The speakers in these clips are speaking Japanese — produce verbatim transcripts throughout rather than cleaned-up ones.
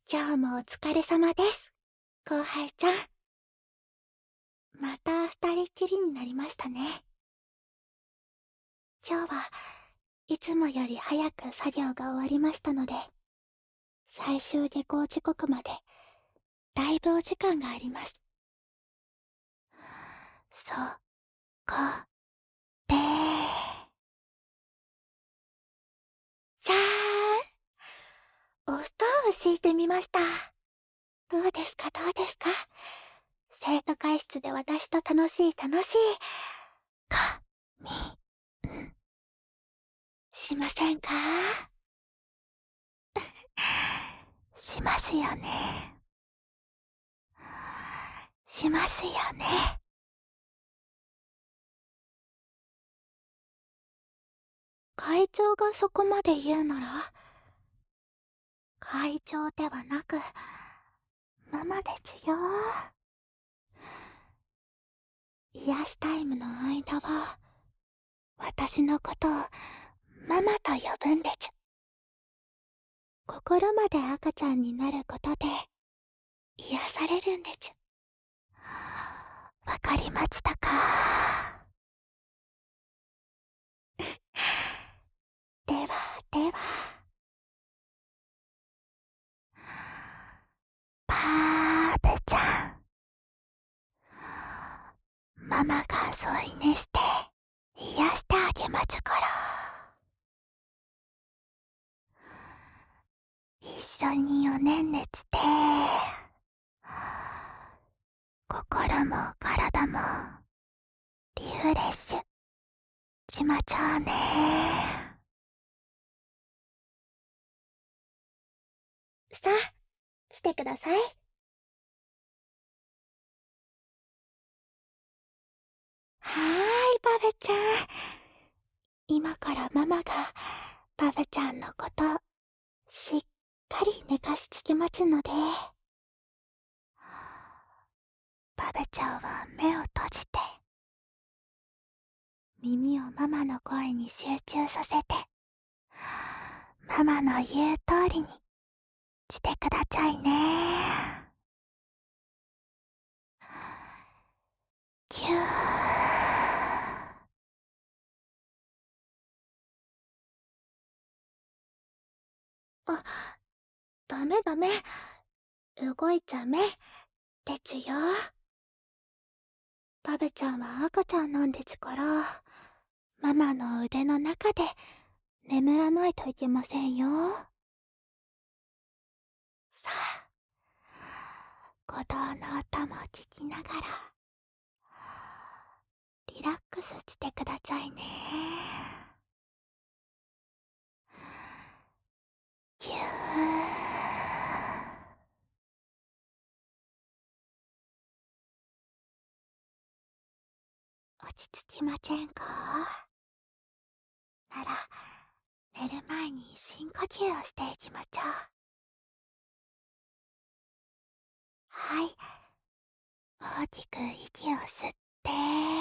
今日もお疲れ様です、後輩ちゃん。また二人きりになりましたね。今日はいつもより早く作業が終わりましたので、最終下校時刻までだいぶお時間があります。そこでじゃーん、お布団を敷いてみました。どうですかどうですか。生徒会室で私と楽しい楽しいかみんしませんか。しますよね。しますよね。会長がそこまで言うなら、会長ではなくママですよ。癒しタイムの間は私のことをママと呼ぶんでちゅ。心まで赤ちゃんになることで癒されるんでちゅ。わかりましたか。ではでは、パープちゃん、ママが添い寝して癒してあげまちゅから。一緒におねんねして、心も体もリフレッシュしまちょうね。さあ、来てください。はーい、バブちゃん。今からママがバブちゃんのことしっかり寝かしつけますので、バブちゃんは目を閉じて、耳をママの声に集中させて、ママの言う通りにしてくださいね。ぎゅー。あ、ダメダメ。動いちゃめ。でちゅよ。バブちゃんは赤ちゃんなんですから、ママの腕の中で眠らないといけませんよ。さあ、鼓動の音も聞きながら、リラックスしてくださいね。ぎゅー。落ち着きませんか。なら、寝る前に深呼吸をしていきましょう。はい、大きく息を吸って、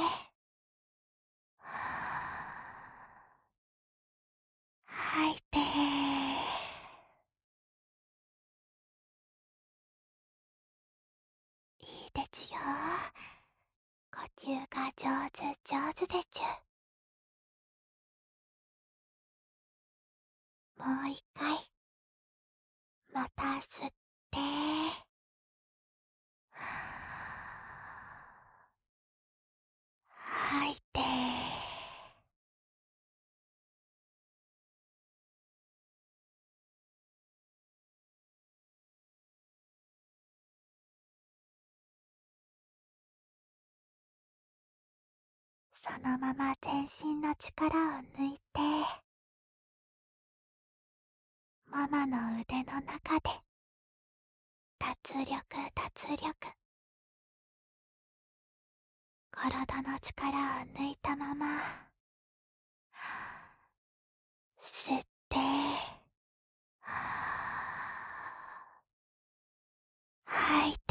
吐いて。いいですよ。呼吸が上手上手でちゅ。もう一回、また吸って、吐いて。そのまま全身の力を抜いて、ママの腕の中で脱力脱力。体の力を抜いたまま吸って、吐いて。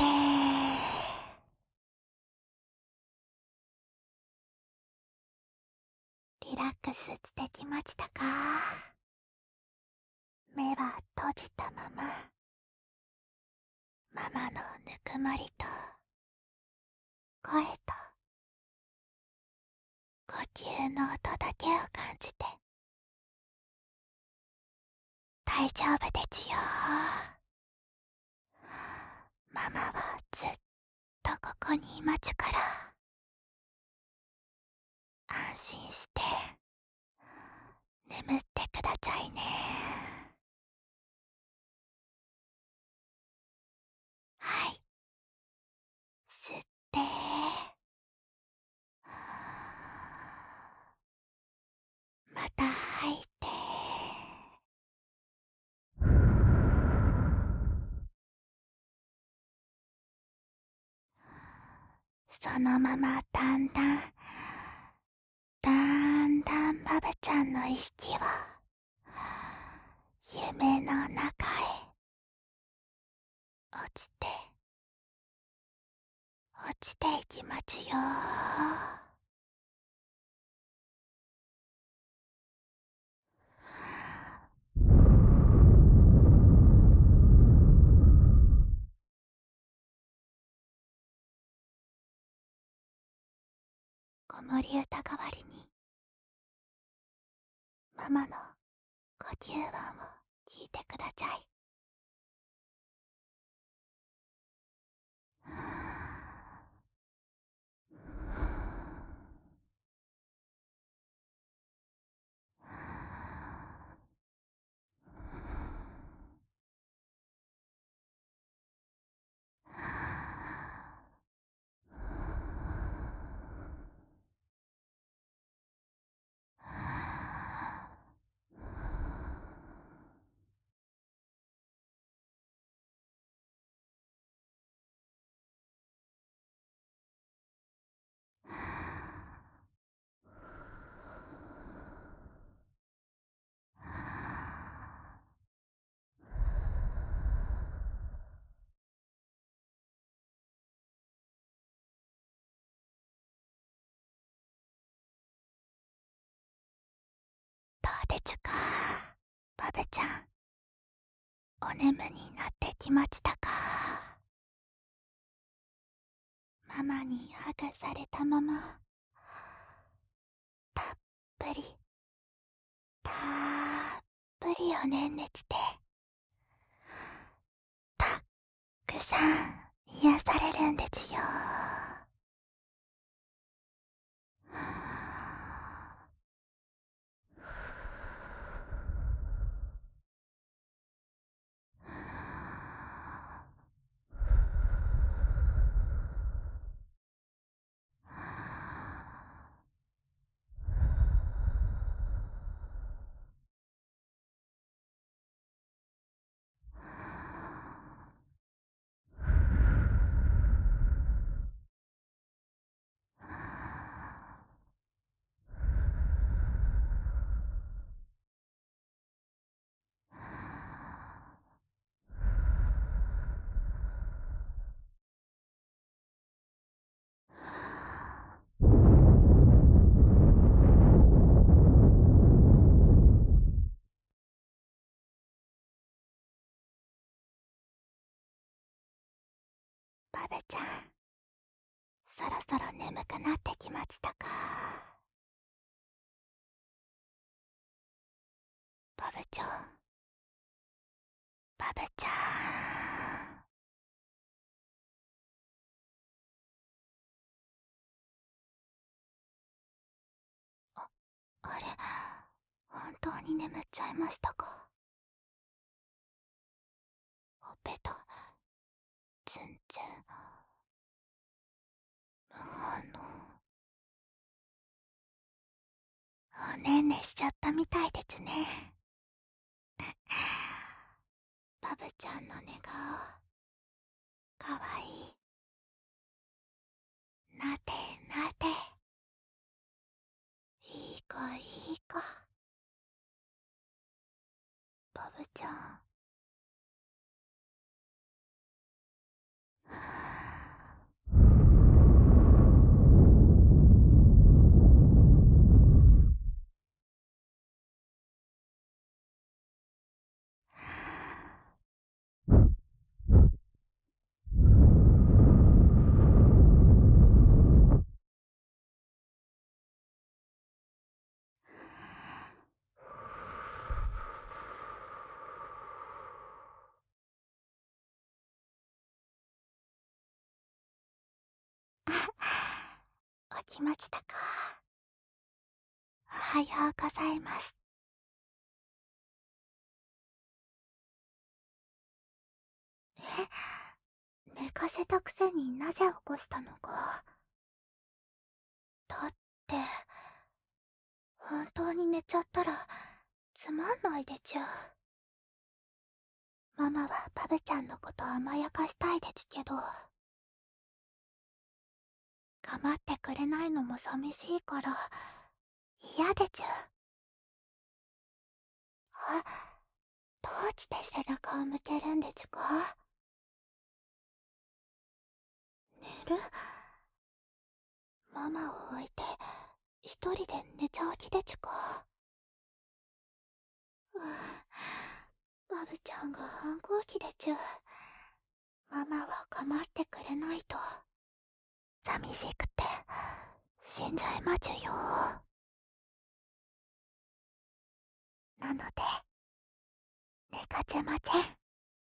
リラックスしてきましたか。目は閉じたままマのぬくもりと声と呼吸の音だけを感じて大丈夫ですよ。ママはずっとここにいますから、安心して眠ってくださいね。はい、吸ってまた吐いて、そのままだんだんだんだんバブちゃんの意識は夢の中へ落ちて落ちていきますよ。子守歌代わりにママの呼吸音を聞いてください。どうですか、バブちゃん。お眠になってきましたか？ママにハグされたままたっぷりたっぷりおねんねしてたっくさん癒されるんですよ。バブちゃん、そろそろ眠くなってきましたか？バブちゃん、バブちゃん。あ、あれ、本当に眠っちゃいましたか？ほっぺた、全然、無反応。おねんねしちゃったみたいですね。バブちゃんの寝顔、かわいい。なでなで。いい子いい子。バブちゃん。 きましたか？おはようございます。え、寝かせたくせになぜ起こしたのか。だって、本当に寝ちゃったらつまんないでちゅ。ママはパブちゃんのこと甘やかしたいでちゅけど、構ってくれないのも寂しいから嫌でちゅ。あ、どうして背中を向けるんでちゅか？寝る？ママを置いて一人で寝ちゃう気でちゅか？うん、バブちゃんが反抗期でちゅ。ママは構ってくれないと寂しくて死んじゃいまちゅよ。なので寝かせません。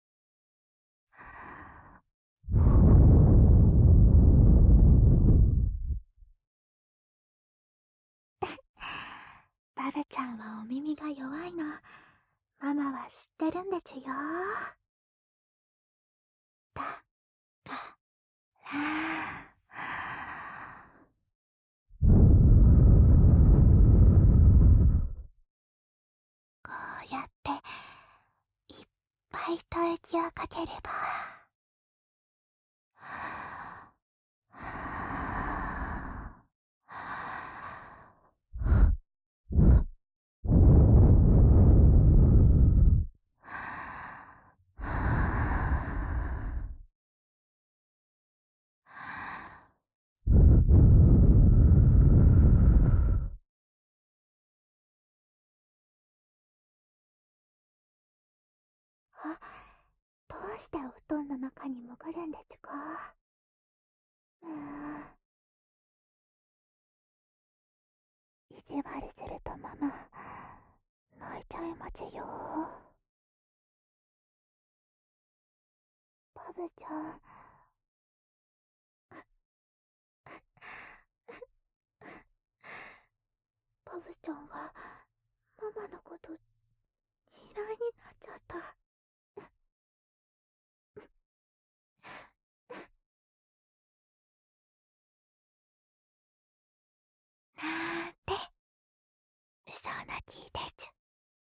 バブちゃんはお耳が弱いのママは知ってるんでちゅよ。だからこうやっていっぱいと息をかければ、あ、どうしてお布団の中に潜るんでちゅか？うーん、意地悪するとママ泣いちゃいまちゅよ。パブちゃん、パブちゃんはママのこと嫌いになっちゃった。なんて嘘泣きでちゅ。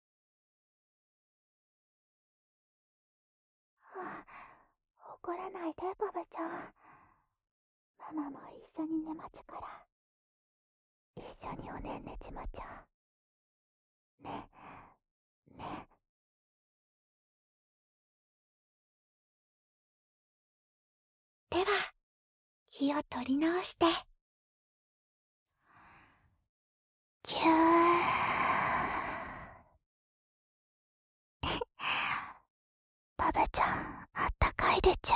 はあ、怒らないでパブちゃん。ママも一緒に寝まちゅから、一緒におねんねちまちゃう。ね、ね。では、気を取り直して。ぎゅー。パブちゃん、あったかいでちゅ。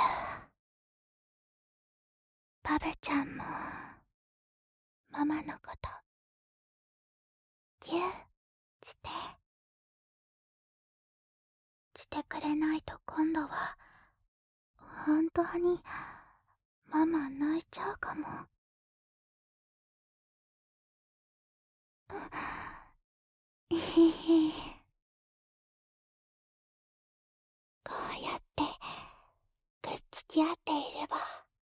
パブちゃんも、ママのこと、ぎゅーして、してくれないと今度は、本当に、ママ泣いちゃうかも。えへへ。こうやって、くっつき合っていれば、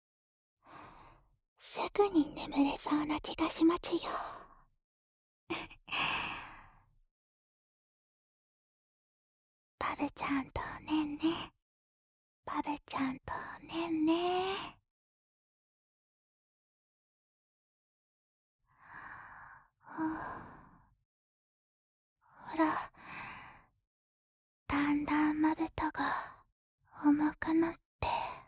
すぐに眠れそうな気がしまちゅよ。パブちゃんとねんね。パブちゃんとねんね。ほら、だんだんまぶたが重くなって。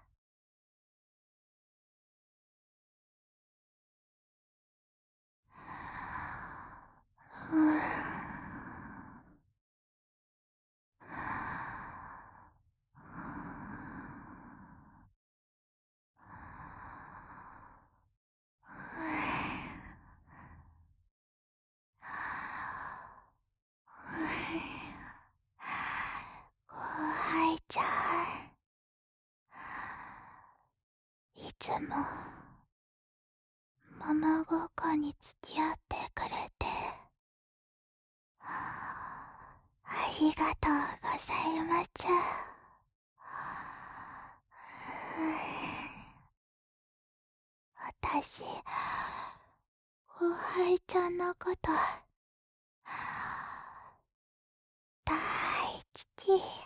うんこう吐いちゃう。いつも桃ごっこに付き合ってくれてありがとうございます。私、おはいちゃんのこと大好き。